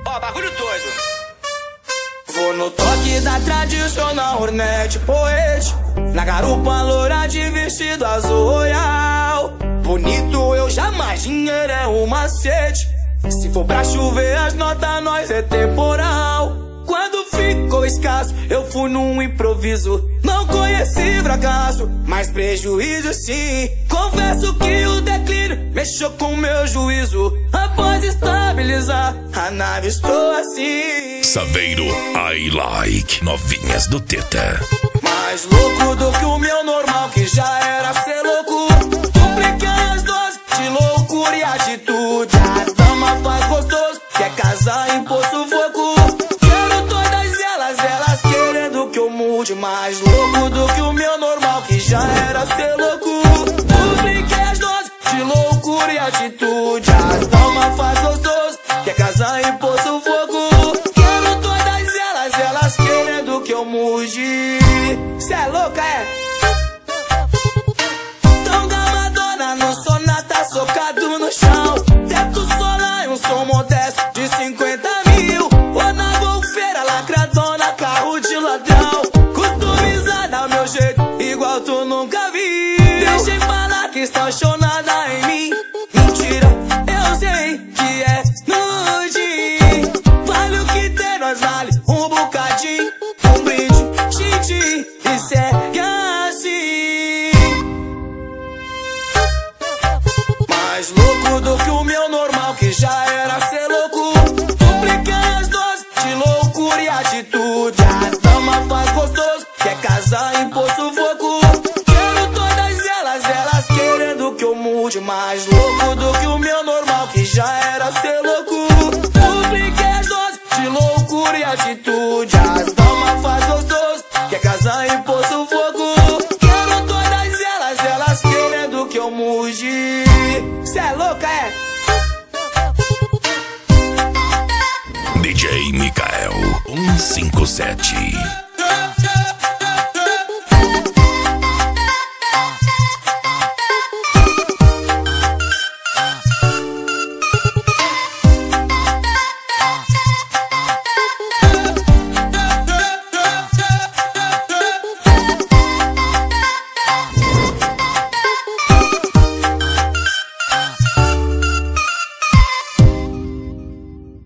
Ó, bagulho doido. Vou no toque da tradicional Hornet Poet, na garupa loura de vestido azul royal. Bonito eu jamais, dinheiro é um macete. Se for pra chover as notas, nós é temporal. Quando ficou escasso, eu fui num improviso. Não conheci fracasso, mas prejuízo sim. Confesso que o declínio mexeu com meu juízo. Após estabilizar, a nave estou assim. Saveiro I Like, novinhas do Teta. Mais louco do que o meu normal, que já era ser louco. Dupliquei as doses de loucura e atitude. As damas faz gostoso, quer casar em poço foco. Quero todas elas querendo que eu mude. Mais louco do que o meu normal, que já era ser louco. Dupliquei as doses de loucura e atitude. As damas faz gostoso, quer casar em poço foco. Quero todas elas querendo que eu mude. Cê é louca, é? Tão gamadona no sonata, socado no chão. Teto solar e um som modesto de 50 mil. Ou na golfeira, lacradona, carro de ladrão. Customizada ao meu jeito, igual tu nunca viu. Deixem falar que está apaixonada em mim. Mentira, eu sei que é nude. Vale o que tem, nós vale um bocadinho. Um brinde, xixi, e segue assim. Mais louco do que o meu normal, que já era ser louco. Dupliquei as doses de loucura e atitude. As damas faz gostoso, quer casar em poço foco. Quero todas elas querendo que eu mude. Mais louco do que o meu normal, que já era ser louco. Dupliquei as doses de loucura e atitude. As damas faz gostoso, quer casar em poço fogo. Quero todas elas querendo que eu mude. Cê é louca, é? DJ Mikael 157.